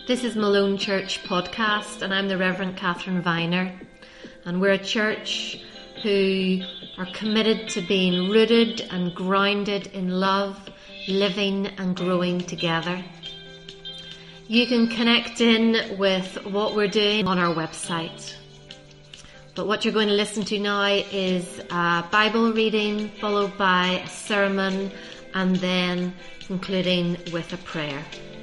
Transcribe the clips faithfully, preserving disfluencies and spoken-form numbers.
This is Malone Church Podcast, and I'm the Reverend Catherine Viner, and we're a church who are committed to being rooted and grounded in love, living and growing together. You can connect in with what we're doing on our website. But what you're going to listen to now is a Bible reading, followed by a sermon, and then concluding with a prayer.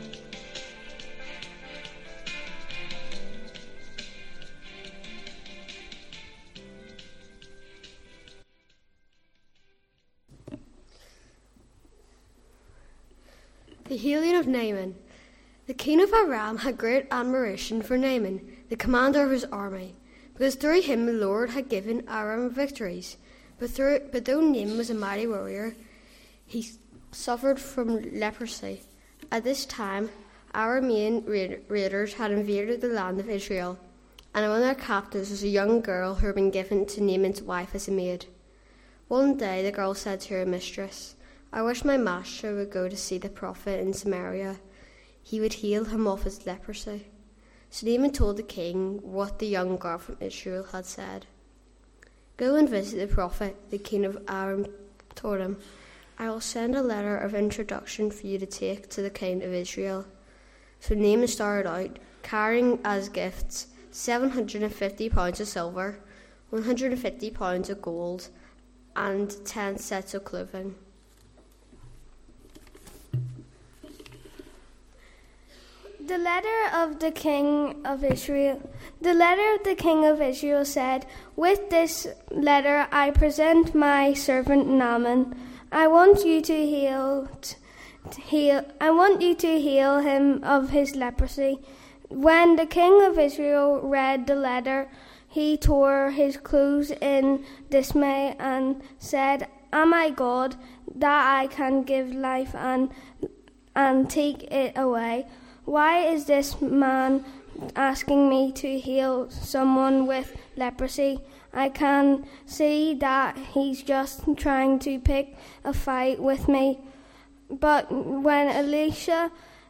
The healing of Naaman. The king of Aram had great admiration for Naaman, the commander of his army, because through him the Lord had given Aram victories. But, through, but though Naaman was a mighty warrior, he suffered from leprosy. At this time, Aramean raiders had invaded the land of Israel, and among their captives was a young girl who had been given to Naaman's wife as a maid. One day the girl said to her mistress, "I wish my master would go to see the prophet in Samaria. He would heal him of his leprosy." So Naaman told the king what the young girl from Israel had said. "Go and visit the prophet," the king of Aram told him. "I will send a letter of introduction for you to take to the king of Israel." So Naaman started out, carrying as gifts seven hundred fifty pounds of silver, one hundred fifty pounds of gold, and ten sets of clothing. The letter of the king of Israel. The letter of the king of Israel said, "With this letter I present my servant Naaman. I want you to heal, heal. I want you to heal him of his leprosy." When the king of Israel read the letter, he tore his clothes in dismay and said, "Am I God that I can give life and and take it away? Why is this man asking me to heal someone with leprosy? I can see that he's just trying to pick a fight with me." But when Elisha,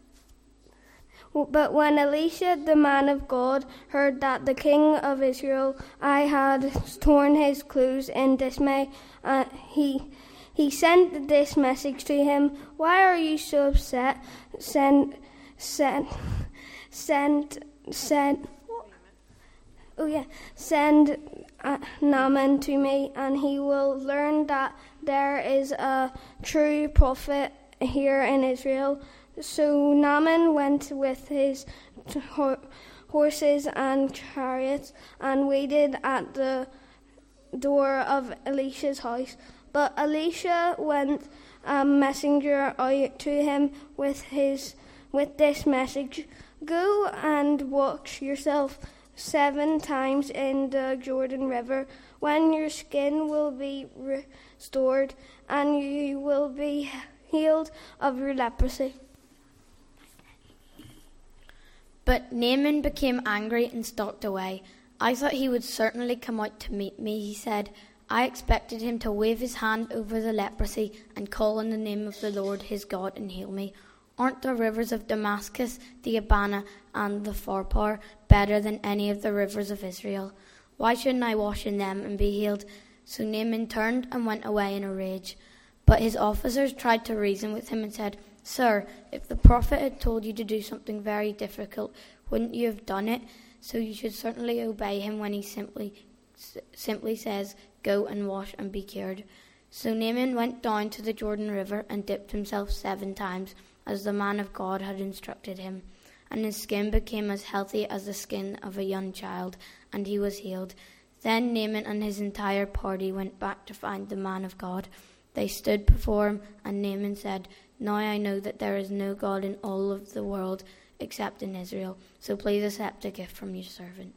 but when Elisha, the man of God, heard that the king of Israel I had torn his clothes in dismay, uh, he he sent this message to him: "Why are you so upset? Send." Send, send, send, oh yeah, send uh, Naaman to me, and he will learn that there is a true prophet here in Israel." So Naaman went with his ho- horses and chariots and waited at the door of Elisha's house. But Elisha went a messenger out to him with his with this message: "Go and wash yourself seven times in the Jordan River. When your skin will be restored, and you will be healed of your leprosy." But Naaman became angry and stalked away. "I thought he would certainly come out to meet me," he said. "I expected him to wave his hand over the leprosy and call on the name of the Lord his God and heal me. Aren't the rivers of Damascus, the Abana, and the Pharpar better than any of the rivers of Israel? Why shouldn't I wash in them and be healed?" So Naaman turned and went away in a rage. But his officers tried to reason with him and said, "Sir, if the prophet had told you to do something very difficult, wouldn't you have done it? So you should certainly obey him when he simply simply says, 'Go and wash and be cured.'" So Naaman went down to the Jordan River and dipped himself seven times, as the man of God had instructed him. And his skin became as healthy as the skin of a young child, and he was healed. Then Naaman and his entire party went back to find the man of God. They stood before him, and Naaman said, "Now I know that there is no God in all of the world except in Israel, so please accept a gift from your servant."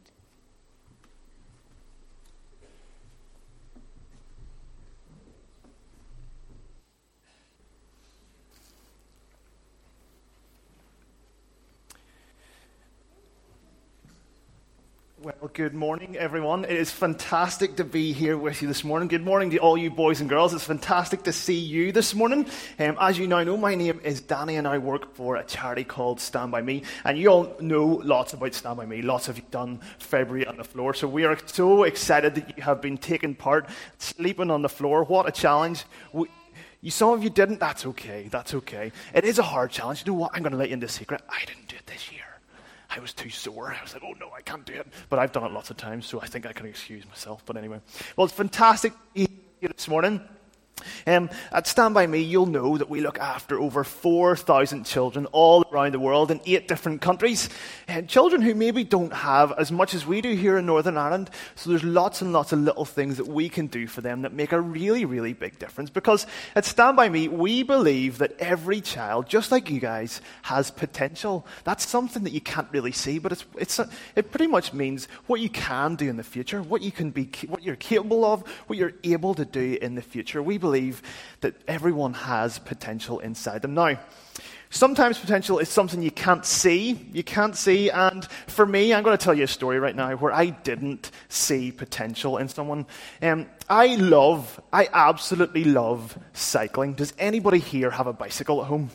Well, good morning, everyone. It is fantastic to be here with you this morning. Good morning to all you boys and girls. It's fantastic to see you this morning. Um, as you now know, my name is Danny, and I work for a charity called Stand By Me. And you all know lots about Stand By Me. Lots of you done February on the floor. So we are so excited that you have been taking part, sleeping on the floor. What a challenge. We, you, some of you didn't. That's okay. That's okay. It is a hard challenge. You know what? I'm going to let you into a secret. I didn't do it this year. I was too sore. I was like, oh no, I can't do it. But I've done it lots of times, so I think I can excuse myself. But anyway, well, it's fantastic to be here this morning. Um, at Stand By Me, you'll know that we look after over four thousand children all around the world in eight different countries. And children who maybe don't have as much as we do here in Northern Ireland. So there's lots and lots of little things that we can do for them that make a really, really big difference. Because at Stand By Me, we believe that every child, just like you guys, has potential. That's something that you can't really see, but it's it's a, it pretty much means what you can do in the future, what you can be, what you're capable of, what you're able to do in the future. We believe believe that everyone has potential inside them. Now, sometimes potential is something you can't see. You can't see, and for me, I'm going to tell you a story right now where I didn't see potential in someone. Um, I love, I absolutely love cycling. Does anybody here have a bicycle at home?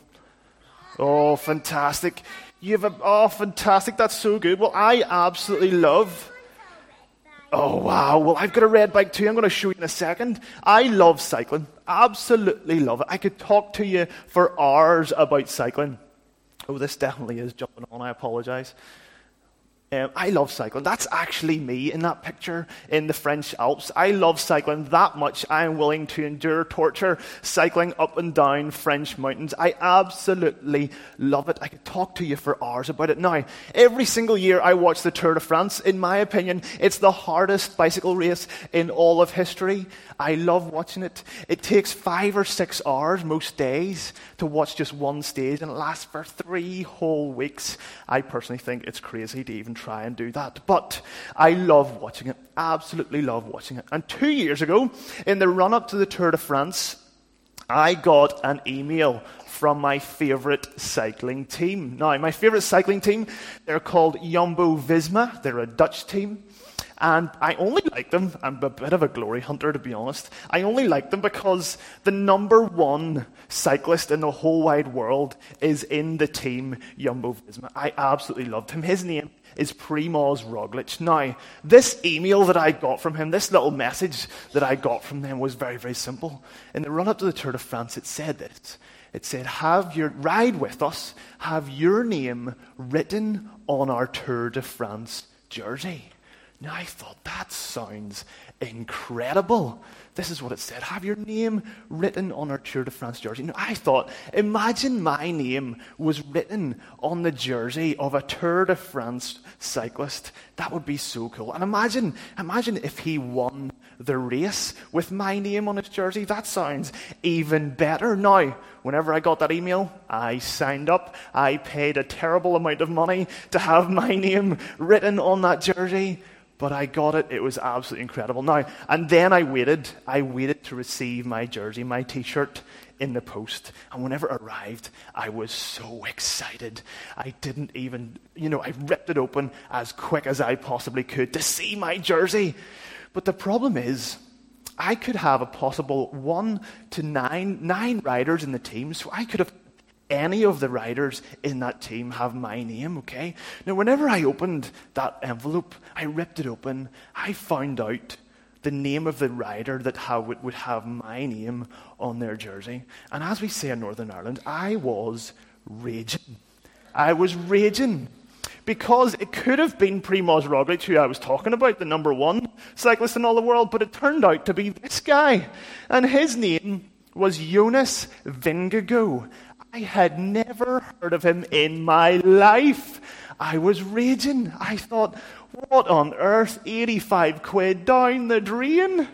Oh, fantastic. You have a, oh, fantastic. That's so good. Well, I absolutely love... Oh, wow. Well, I've got a red bike too. I'm going to show you in a second. I love cycling. Absolutely love it. I could talk to you for hours about cycling. Oh, this definitely is jumping on. I apologize. Um, I love cycling. That's actually me in that picture in the French Alps. I love cycling that much. I am willing to endure torture cycling up and down French mountains. I absolutely love it. I could talk to you for hours about it. Now, every single year I watch the Tour de France. In my opinion, it's the hardest bicycle race in all of history. I love watching it. It takes five or six hours most days to watch just one stage, and it lasts for three whole weeks. I personally think it's crazy to even try and do that, but I love watching it. Absolutely love watching it. And two years ago, in the run-up to the Tour de France, I got an email from my favourite cycling team. Now, my favourite cycling team, they're called Jumbo-Visma. They're a Dutch team. And I only like them, I'm a bit of a glory hunter to be honest, I only like them because the number one cyclist in the whole wide world is in the team Jumbo-Visma. I absolutely loved him. His name is Primož Roglič. Now, this email that I got from him, this little message that I got from them was very, very simple. In the run-up to the Tour de France, it said this. It said, have your, ride with us, have your name written on our Tour de France jersey. Now, I thought, that sounds incredible. This is what it said. Have your name written on our Tour de France jersey. Now, I thought, imagine my name was written on the jersey of a Tour de France cyclist. That would be so cool. And imagine, imagine if he won the race with my name on his jersey. That sounds even better. Now, whenever I got that email, I signed up. I paid a terrible amount of money to have my name written on that jersey. But I got it. It was absolutely incredible. Now, and then I waited. I waited to receive my jersey, my T-shirt in the post. And whenever it arrived, I was so excited. I didn't even, you know, I ripped it open as quick as I possibly could to see my jersey. But the problem is, I could have a possible one to nine, nine riders in the team. So I could have any of the riders in that team have my name, okay? Now, whenever I opened that envelope, I ripped it open, I found out the name of the rider that have, would have my name on their jersey. And as we say in Northern Ireland, I was raging. I was raging. Because it could have been Primož Roglič, who I was talking about, the number one cyclist in all the world, but it turned out to be this guy. And his name was Jonas Vingegaard. I had never heard of him in my life. I was raging. I thought, what on earth? eighty-five quid down the drain?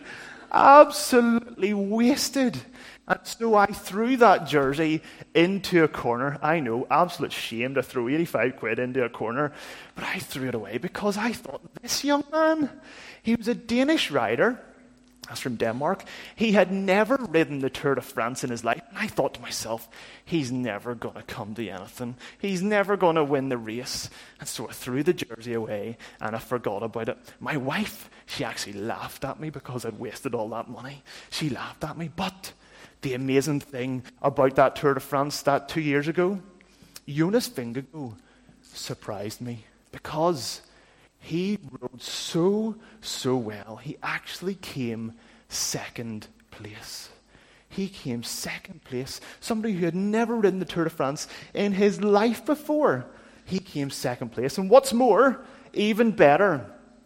Absolutely wasted. And so I threw that jersey into a corner. I know, absolute shame to throw eighty-five quid into a corner. But I threw it away because I thought, this young man, he was a Danish rider. That's from Denmark. He had never ridden the Tour de France in his life. And I thought to myself, he's never going to come to anything. He's never going to win the race. And so I threw the jersey away and I forgot about it. My wife, she actually laughed at me because I'd wasted all that money. She laughed at me. But the amazing thing about that Tour de France that two years ago, Jonas Vingegaard surprised me because he rode so, so well. He actually came second place. He came second place. Somebody who had never ridden the Tour de France in his life before. He came second place. And what's more, even better,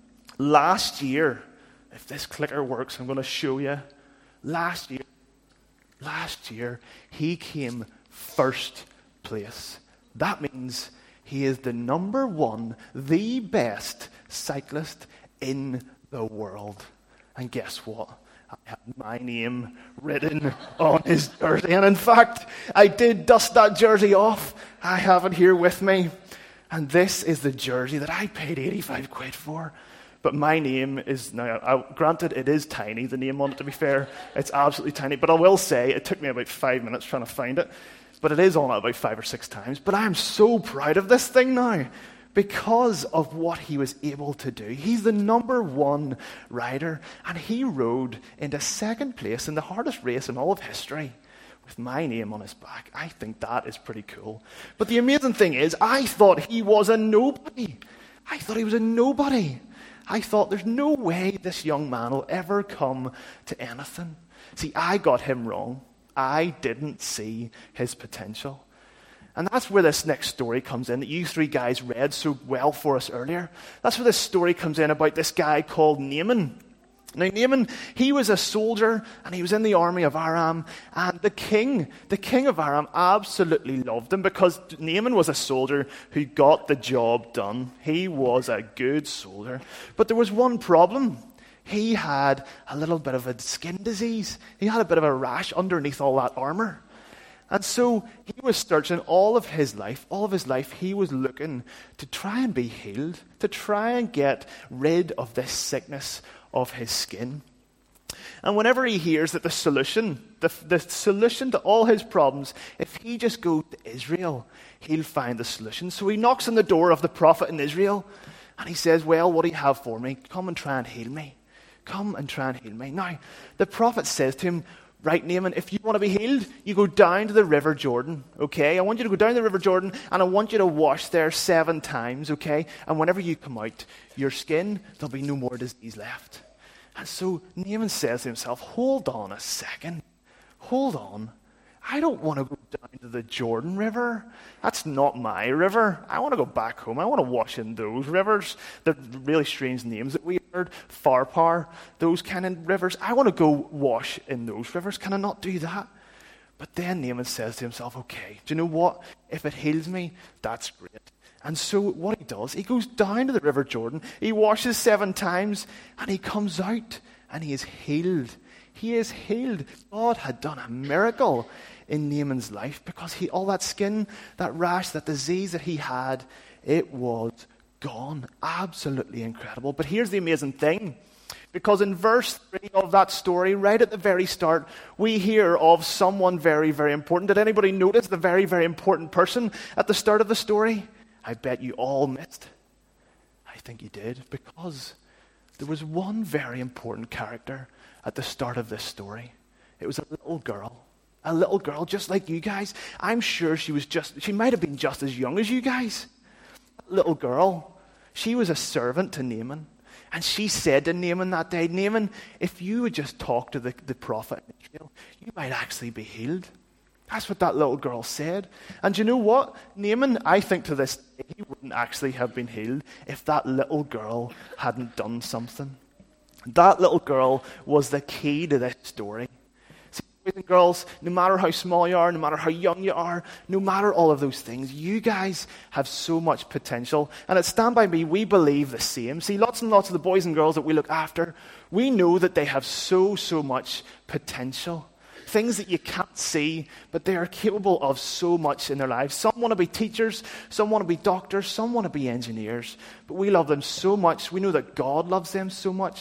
last year, if this clicker works, I'm going to show you. Last year, last year, he came first place. That means he is the number one, the best cyclist in the world. And guess what? I had my name written on his jersey. And in fact, I did dust that jersey off. I have it here with me. And this is the jersey that I paid eighty-five quid for. But my name is, now, I, granted, it is tiny, the name on it, to be fair. It's absolutely tiny. But I will say, it took me about five minutes trying to find it. But it is on it about five or six times. But I'm so proud of this thing now because of what he was able to do. He's the number one rider, and he rode into second place in the hardest race in all of history with my name on his back. I think that is pretty cool. But the amazing thing is, I thought he was a nobody. I thought he was a nobody. I thought there's no way this young man will ever come to anything. See, I got him wrong. I didn't see his potential. And that's where this next story comes in that you three guys read so well for us earlier. That's where this story comes in about this guy called Naaman. Now, Naaman, he was a soldier and he was in the army of Aram. And the king, the king of Aram absolutely loved him because Naaman was a soldier who got the job done. He was a good soldier. But there was one problem. He had a little bit of a skin disease. He had a bit of a rash underneath all that armor. And so he was searching all of his life, all of his life, he was looking to try and be healed, to try and get rid of this sickness of his skin. And whenever he hears that the solution, the, the solution to all his problems, if he just goes to Israel, he'll find the solution. So he knocks on the door of the prophet in Israel, and he says, well, what do you have for me? Come and try and heal me. Come and try and heal me. Now, the prophet says to him, right, Naaman, if you want to be healed, you go down to the River Jordan, okay? I want you to go down to the River Jordan, and I want you to wash there seven times, okay? And whenever you come out, your skin, there'll be no more disease left. And so Naaman says to himself, hold on a second. Hold on. I don't want to go down to the Jordan River. That's not my river. I want to go back home. I want to wash in those rivers. The really strange names that we heard, Pharpar, those kind of rivers. I want to go wash in those rivers. Can I not do that? But then Naaman says to himself, okay, do you know what? If it heals me, that's great. And so what he does, he goes down to the River Jordan, he washes seven times, and he comes out, and he is healed. He is healed. God had done a miracle in Naaman's life because he, all that skin, that rash, that disease that he had, it was gone. Absolutely incredible. But here's the amazing thing. Because in verse three of that story, right at the very start, we hear of someone very, very important. Did anybody notice the very, very important person at the start of the story? I bet you all missed. I think you did, because there was one very important character at the start of this story. It was a little girl. A little girl just like you guys. I'm sure she was just, she might have been just as young as you guys. That little girl, she was a servant to Naaman. And she said to Naaman that day, Naaman, if you would just talk to the, the prophet in Israel, you might actually be healed. That's what that little girl said. And you know what? Naaman, I think to this day, he wouldn't actually have been healed if that little girl hadn't done something. That little girl was the key to this story. See, boys and girls, no matter how small you are, no matter how young you are, no matter all of those things, you guys have so much potential. And at Stand By Me, we believe the same. See, lots and lots of the boys and girls that we look after, we know that they have so, so much potential. Things that you can't see, but they are capable of so much in their lives. Some want to be teachers, some want to be doctors, some want to be engineers. But we love them so much. We know that God loves them so much.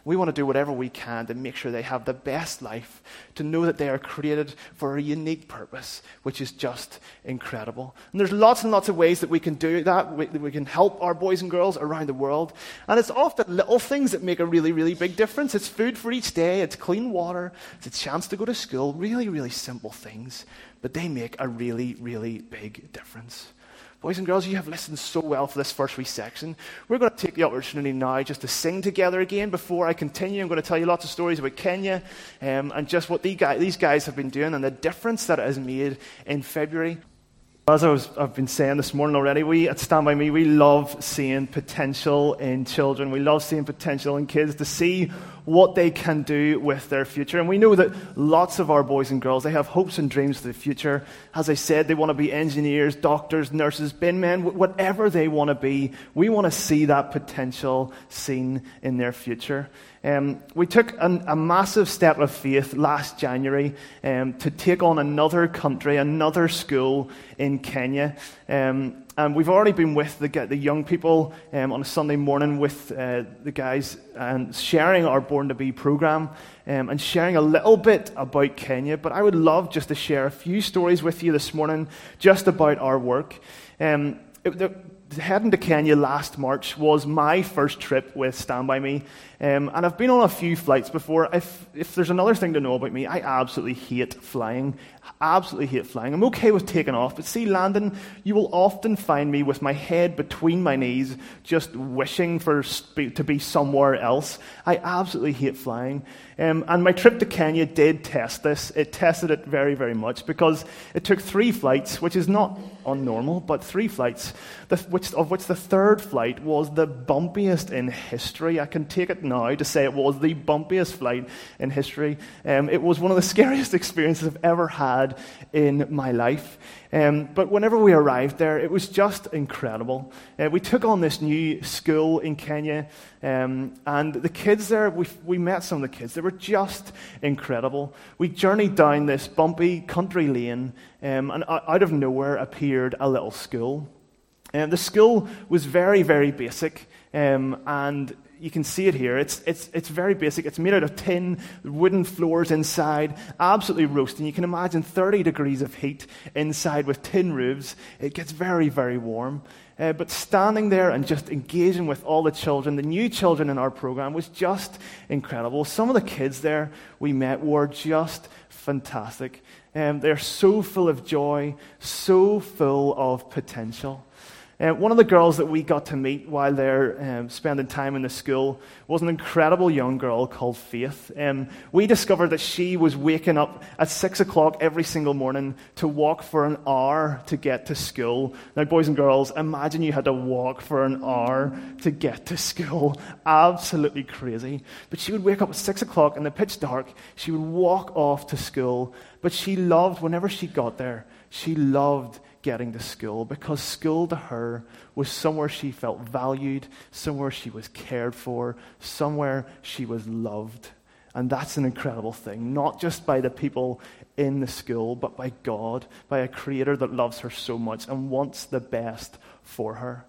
We want to do whatever we can to make sure they have the best life, to know that they are created for a unique purpose, which is just incredible. And there's lots and lots of ways that we can do that. We, we can help our boys and girls around the world. And it's often little things that make a really, really big difference. It's food for each day. It's clean water. It's a chance to go to school. Really, really simple things. But they make a really, really big difference. Boys and girls, you have listened so well for this first wee section. We're going to take the opportunity now just to sing together again. Before I continue, I'm going to tell you lots of stories about Kenya um, and just what these guys, these guys have been doing and the difference that it has made in February. As I was, I've been saying this morning already, we at Stand By Me, we love seeing potential in children. We love seeing potential in kids to see what they can do with their future. And we know that lots of our boys and girls, they have hopes and dreams for the future. As I said, they want to be engineers, doctors, nurses, bin men, whatever they want to be. We want to see that potential seen in their future. Um, we took an, a massive step of faith last January um, to take on another country, another school in Kenya. Um, and we've already been with the, the young people um, on a Sunday morning with uh, the guys and sharing our Born to Be program um, and sharing a little bit about Kenya. But I would love just to share a few stories with you this morning just about our work. Um, it, the, Heading to Kenya last March was my first trip with Stand By Me. Um, and I've been on a few flights before. If, if there's another thing to know about me, I absolutely hate flying. Absolutely hate flying. I'm okay with taking off, but see, landing, you will often find me with my head between my knees, just wishing for sp- to be somewhere else. I absolutely hate flying. Um, and my trip to Kenya did test this. It tested it very, very much because it took three flights, which is not unnormal, but three flights, the, which, of which the third flight was the bumpiest in history. I can take it now to say it was the bumpiest flight in history. Um, it was one of the scariest experiences I've ever had in my life. Um, but whenever we arrived there, it was just incredible. Uh, we took on this new school in Kenya, um, and the kids there, we, we met some of the kids. They were just incredible. We journeyed down this bumpy country lane, um, and out of nowhere appeared a little school. And the school was very, very basic, um, and you can see it here. It's it's it's very basic. It's made out of tin, wooden floors inside, absolutely roasting. You can imagine thirty degrees of heat inside with tin roofs. It gets very, very warm. Uh, but standing there and just engaging with all the children, the new children in our program, was just incredible. Some of the kids there we met were just fantastic. Um, they're so full of joy, so full of potential. Uh, one of the girls that we got to meet while they're um, spending time in the school was an incredible young girl called Faith. Um, we discovered that she was waking up at six o'clock every single morning to walk for an hour to get to school. Now, boys and girls, imagine you had to walk for an hour to get to school. Absolutely crazy. But she would wake up at six o'clock in the pitch dark. She would walk off to school. But she loved, whenever she got there, she loved getting to school, because school to her was somewhere she felt valued, somewhere she was cared for, somewhere she was loved. And that's an incredible thing, not just by the people in the school, but by God, by a creator that loves her so much and wants the best for her.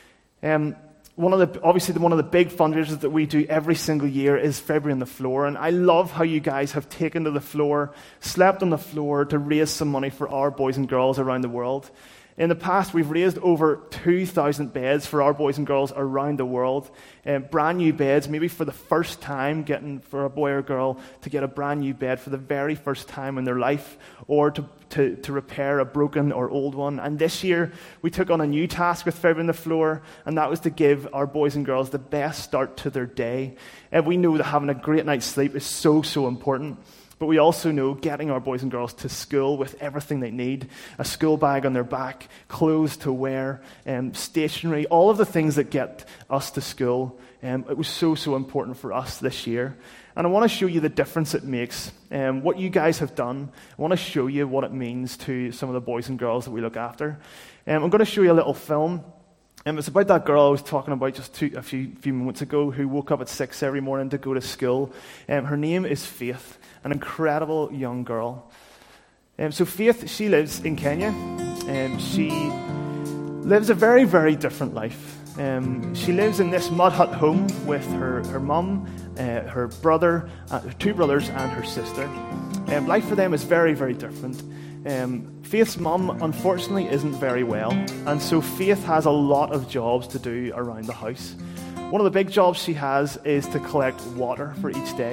Um, One of the obviously one of the big fundraisers that we do every single year is February on the Floor, and I love how you guys have taken to the floor, slept on the floor to raise some money for our boys and girls around the world. In the past, we've raised over two thousand beds for our boys and girls around the world. Uh, brand new beds, maybe for the first time, getting for a boy or girl to get a brand new bed for the very first time in their life, or to, to, to repair a broken or old one. And this year, we took on a new task with February on the Floor, and that was to give our boys and girls the best start to their day. And we know that having a great night's sleep is so, so important. But we also know getting our boys and girls to school with everything they need, a school bag on their back, clothes to wear, um, stationery, all of the things that get us to school, um, it was so, so important for us this year. And I want to show you the difference it makes, um, what you guys have done. I want to show you what it means to some of the boys and girls that we look after. Um, I'm going to show you a little film. Um, it's about that girl I was talking about just two, a few, few moments ago, who woke up at six every morning to go to school. Um, her name is Faith, an incredible young girl. Um, so Faith, she lives in Kenya. Um, she lives a very, very different life. Um, she lives in this mud hut home with her, her mum, uh, her brother, uh, two brothers and her sister. Um, life for them is very, very different. Um, Faith's mum, unfortunately, isn't very well, and so Faith has a lot of jobs to do around the house. One of the big jobs she has is to collect water for each day.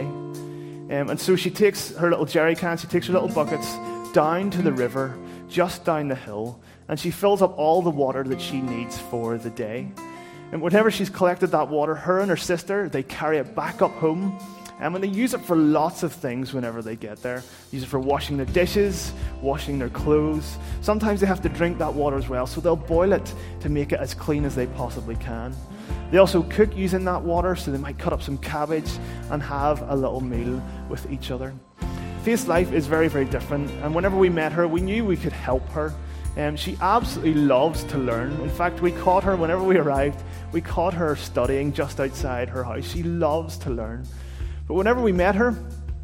Um, and so she takes her little jerry cans, she takes her little buckets down to the river, just down the hill, and she fills up all the water that she needs for the day. And whenever she's collected that water, her and her sister, they carry it back up home, um, and they use it for lots of things whenever they get there. Use it for washing their dishes, washing their clothes. Sometimes they have to drink that water as well, so they'll boil it to make it as clean as they possibly can. They also cook using that water, so they might cut up some cabbage and have a little meal with each other. Faith's life is very, very different, and whenever we met her, we knew we could help her. Um, she absolutely loves to learn. In fact, we caught her, whenever we arrived, we caught her studying just outside her house. She loves to learn. But whenever we met her,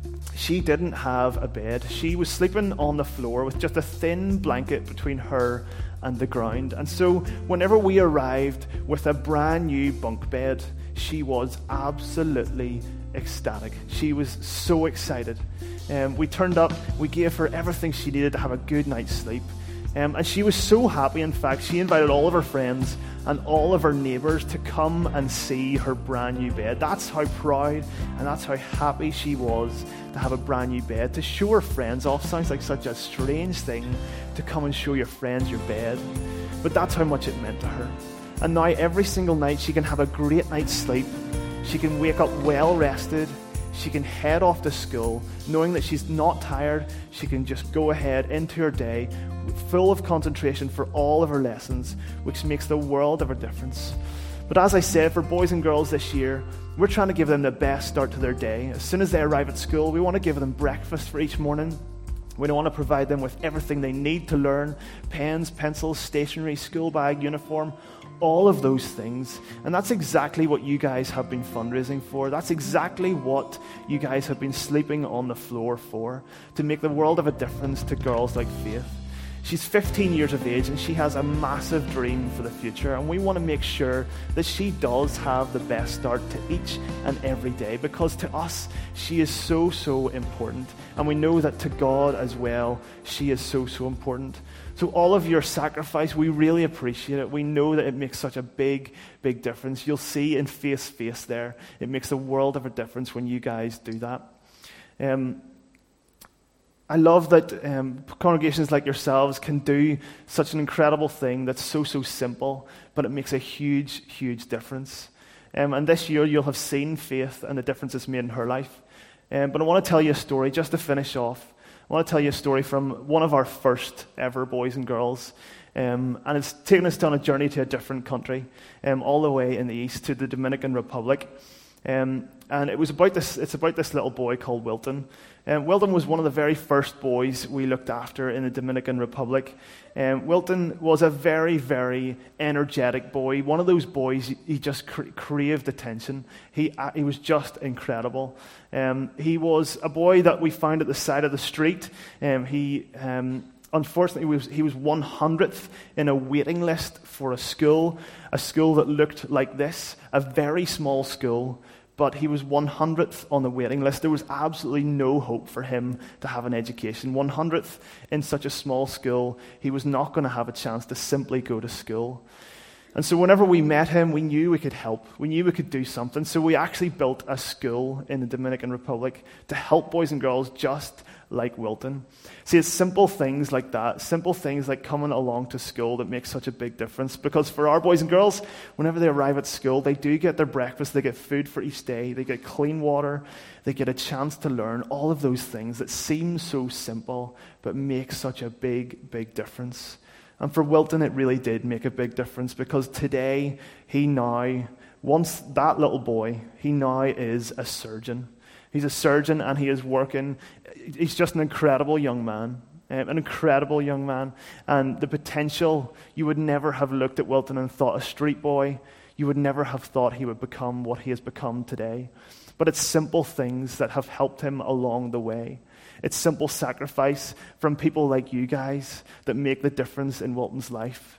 she didn't have a bed. She was sleeping on the floor with just a thin blanket between her and the ground. And so whenever we arrived with a brand new bunk bed, she was absolutely ecstatic. She was so excited. Um, we turned up, we gave her everything she needed to have a good night's sleep. Um, and she was so happy, in fact, she invited all of her friends and all of her neighbours to come and see her brand new bed. That's how proud and that's how happy she was to have a brand new bed. To show her friends off sounds like such a strange thing, to come and show your friends your bed. But that's how much it meant to her. And now every single night she can have a great night's sleep. She can wake up well rested. She can head off to school knowing that she's not tired. She can just go ahead into her day full of concentration for all of her lessons, which makes the world of a difference. But as I said, for boys and girls this year, we're trying to give them the best start to their day. As soon as they arrive at school, we want to give them breakfast for each morning. We want to provide them with everything they need to learn: pens, pencils, stationery, school bag, uniform, all of those things. And that's exactly what you guys have been fundraising for. That's exactly what you guys have been sleeping on the floor for, to make the world of a difference to girls like Faith. She's fifteen years of age and she has a massive dream for the future, and we want to make sure that she does have the best start to each and every day, because to us she is so, so important, and we know that to God as well she is so, so important. So all of your sacrifice, we really appreciate it. We know that it makes such a big, big difference. You'll see in Faith's face there, it makes a world of a difference when you guys do that. Um, I love that um, congregations like yourselves can do such an incredible thing that's so, so simple, but it makes a huge, huge difference. Um, and this year you'll have seen Faith and the difference it's made in her life. Um, but I want to tell you a story just to finish off. I want to tell you a story from one of our first ever boys and girls. Um, and it's taken us on a journey to a different country, um, all the way in the east to the Dominican Republic. Um, and it was about this. It's about this little boy called Wilton. Um, Wilton was one of the very first boys we looked after in the Dominican Republic. Um, Wilton was a very, very energetic boy. One of those boys, he just cra- craved attention. He uh, he was just incredible. Um, he was a boy that we found at the side of the street. Um, he um, unfortunately was he was one hundredth in a waiting list for a school, a school that looked like this, a very small school. But he was one hundredth on the waiting list. There was absolutely no hope for him to have an education. one hundredth in such a small school, he was not going to have a chance to simply go to school. And so whenever we met him, we knew we could help. We knew we could do something. So we actually built a school in the Dominican Republic to help boys and girls just like Wilton. See, it's simple things like that, simple things like coming along to school that make such a big difference. Because for our boys and girls, whenever they arrive at school, they do get their breakfast, they get food for each day, they get clean water, they get a chance to learn all of those things that seem so simple but make such a big, big difference. And for Wilton, it really did make a big difference, because today, he now, once that little boy, he now is a surgeon. He's a surgeon and he is working. He's just an incredible young man, um, an incredible young man. And the potential, you would never have looked at Wilton and thought a street boy. You would never have thought he would become what he has become today. But it's simple things that have helped him along the way. It's simple sacrifice from people like you guys that make the difference in Wilton's life.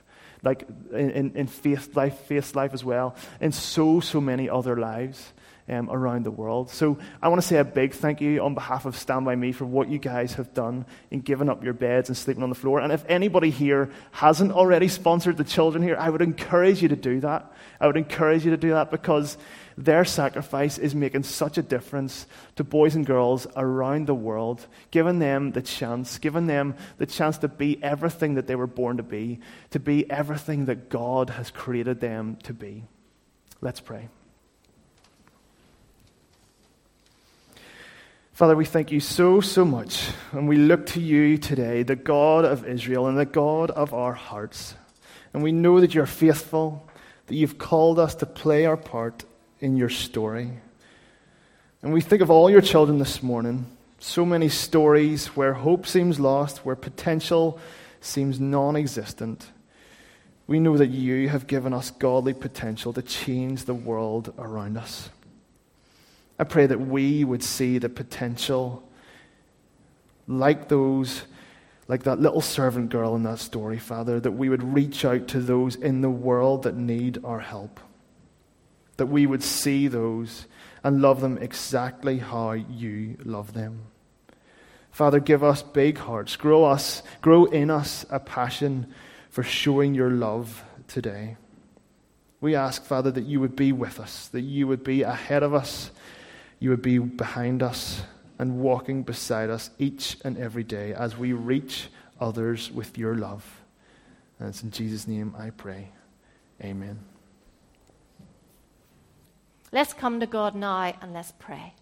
like in, in, in faith life, faith life as well, in so, so many other lives um, around the world. So I want to say a big thank you on behalf of Stand By Me for what you guys have done in giving up your beds and sleeping on the floor. And if anybody here hasn't already sponsored the children here, I would encourage you to do that. I would encourage you to do that because their sacrifice is making such a difference to boys and girls around the world, giving them the chance, giving them the chance to be everything that they were born to be, to be everything that God has created them to be. Let's pray. Father, we thank you so, so much, and we look to you today, the God of Israel and the God of our hearts. And we know that you're faithful, that you've called us to play our part in your story. And we think of all your children this morning, so many stories where hope seems lost, where potential seems non-existent. We know that you have given us godly potential to change the world around us. I pray that we would see the potential like those, like that little servant girl in that story, Father, that we would reach out to those in the world that need our help. That we would see those and love them exactly how you love them. Father, give us big hearts. Grow us, grow in us a passion for showing your love today. We ask, Father, that you would be with us, that you would be ahead of us, you would be behind us and walking beside us each and every day as we reach others with your love. And it's in Jesus' name I pray. Amen. Let's come to God now and let's pray.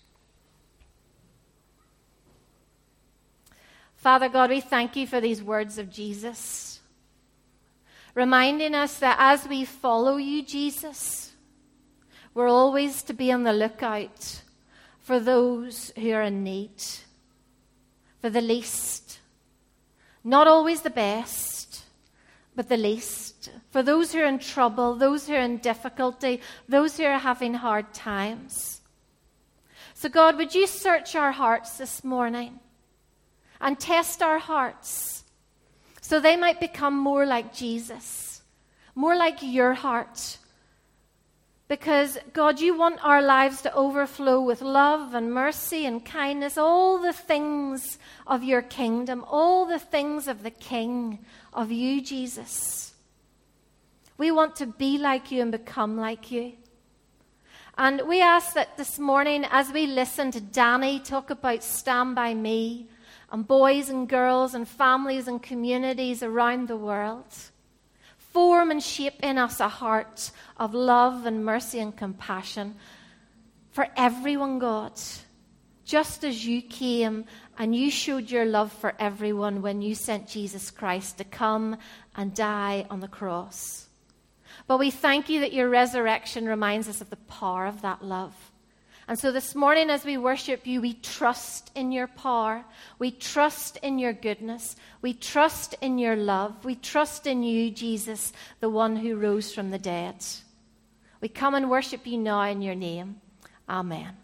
Father God, we thank you for these words of Jesus, reminding us that as we follow you, Jesus, we're always to be on the lookout for those who are in need, for the least, not always the best, but the least, for those who are in trouble, those who are in difficulty, those who are having hard times. So God, would you search our hearts this morning and test our hearts so they might become more like Jesus, more like your heart. Because, God, you want our lives to overflow with love and mercy and kindness, all the things of your kingdom, all the things of the King, of you, Jesus. We want to be like you and become like you. And we ask that this morning, as we listen to Danny talk about Stand By Me, and boys and girls and families and communities around the world, form and shape in us a heart of love and mercy and compassion for everyone, God, just as you came and you showed your love for everyone when you sent Jesus Christ to come and die on the cross. But we thank you that your resurrection reminds us of the power of that love. And so this morning as we worship you, we trust in your power. We trust in your goodness. We trust in your love. We trust in you, Jesus, the one who rose from the dead. We come and worship you now in your name. Amen.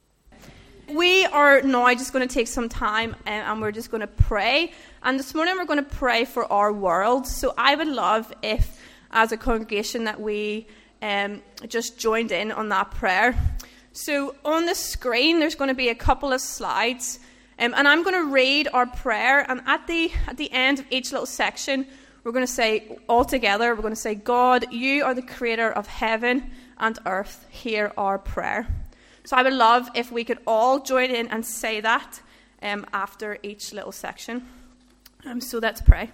We are now just going to take some time um, and we're just going to pray. And this morning we're going to pray for our world. So I would love if, as a congregation, that we um, just joined in on that prayer. So on the screen, there's going to be a couple of slides, um, and I'm going to read our prayer, and at the at the end of each little section, we're going to say, all together, we're going to say, God, you are the creator of heaven and earth, hear our prayer. So I would love if we could all join in and say that um, after each little section. Um, so let's pray.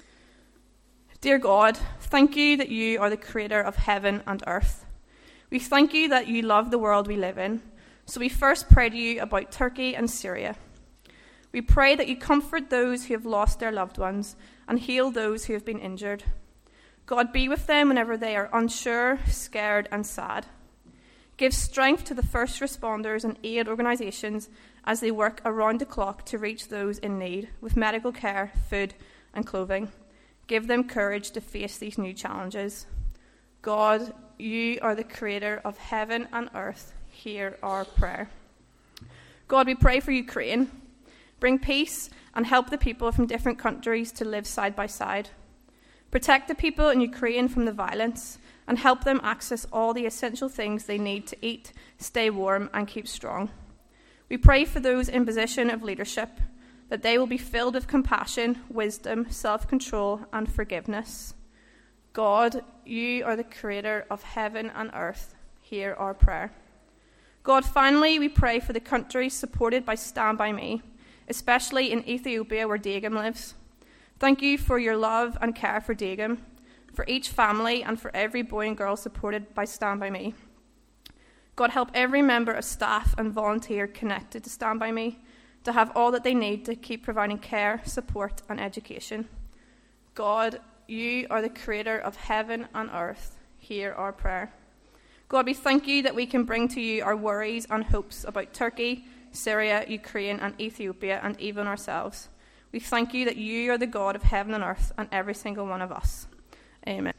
Dear God, thank you that you are the creator of heaven and earth. We thank you that you love the world we live in. So we first pray to you about Turkey and Syria. We pray that you comfort those who have lost their loved ones and heal those who have been injured. God, be with them whenever they are unsure, scared, and sad. Give strength to the first responders and aid organisations as they work around the clock to reach those in need with medical care, food, and clothing. Give them courage to face these new challenges. God, you are the creator of heaven and earth. Hear our prayer. God, we pray for Ukraine. Bring peace and help the people from different countries to live side by side. Protect the people in Ukraine from the violence and help them access all the essential things they need to eat, stay warm, and keep strong. We pray for those in position of leadership, that they will be filled with compassion, wisdom, self-control, and forgiveness. God, you are the creator of heaven and earth. Hear our prayer. God, finally, we pray for the countries supported by Stand By Me, especially in Ethiopia where Dagum lives. Thank you for your love and care for Dagum, for each family, and for every boy and girl supported by Stand By Me. God, help every member of staff and volunteer connected to Stand By Me to have all that they need to keep providing care, support, and education. God, you are the creator of heaven and earth. Hear our prayer. God, we thank you that we can bring to you our worries and hopes about Turkey, Syria, Ukraine, and Ethiopia, and even ourselves. We thank you that you are the God of heaven and earth and every single one of us. Amen.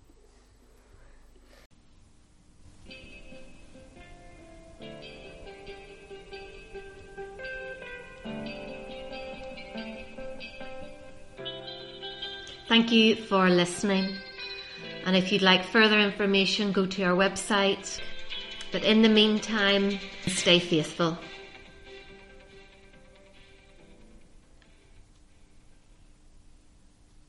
Thank you for listening. And if you'd like further information, go to our website. But in the meantime, stay faithful.